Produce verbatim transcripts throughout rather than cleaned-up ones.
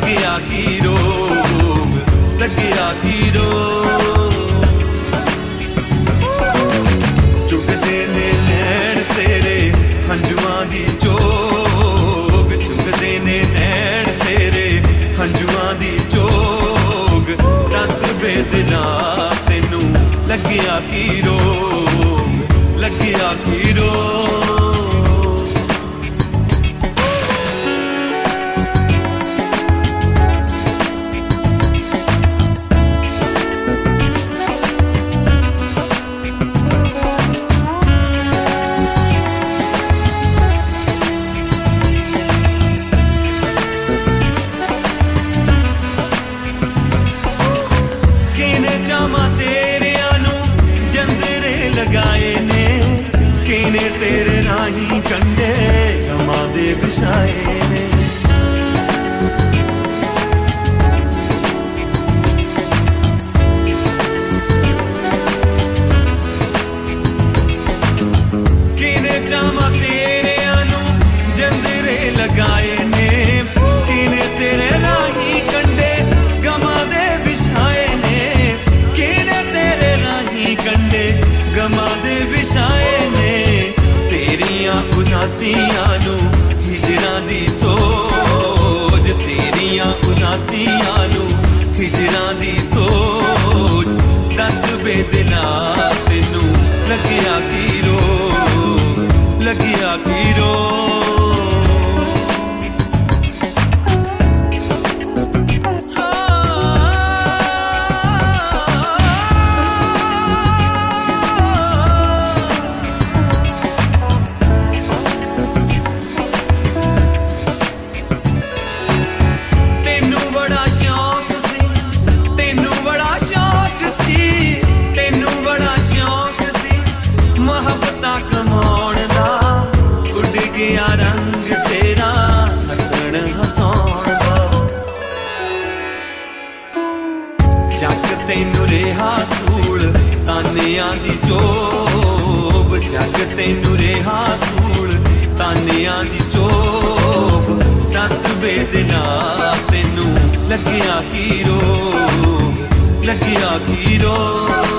लग्या की रोग लग्या की रोग चुकदे ने नैन तेरे हंजुआं दी चोग चुकदे ने नैन तेरे हंजुआं दी चोग दस बेदना तेनू लग्या की रोग लग्या की रोग लगाए ने किने तेरे राही कंडे गमा दे बिछाए ने किने जामा तेरे आनू जंदरे लगाए ने किने तेरे राही कंडे गमा दे बिछाए ने किने तेरे राही कंडे गमा दे बिछाए ने तेरियां उदासियां नू हिजरां दी सोच तेरियां उदासियां नू हिजरां दी सोच दस बेदिला तेनू लग्या की रोग लग्या की रोग रंग तेरा हसन हसाउण दा जग तैनू रेहा सूल तानियां दी चोब जग तैनू रेहा सूल तानियां दी चोब दस बेदिना तैनू लग्या की रोग लग्या की रोग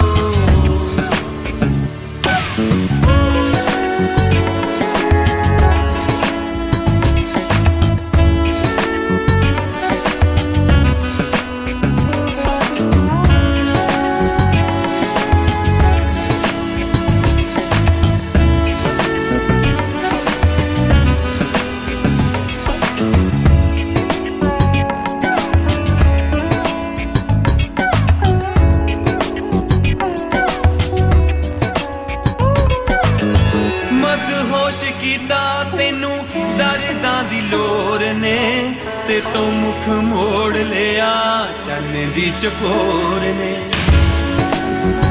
तेनू दर्दां दी लोर ने ते तो मुख मोड़ लिया चन्न दी चकोर ने।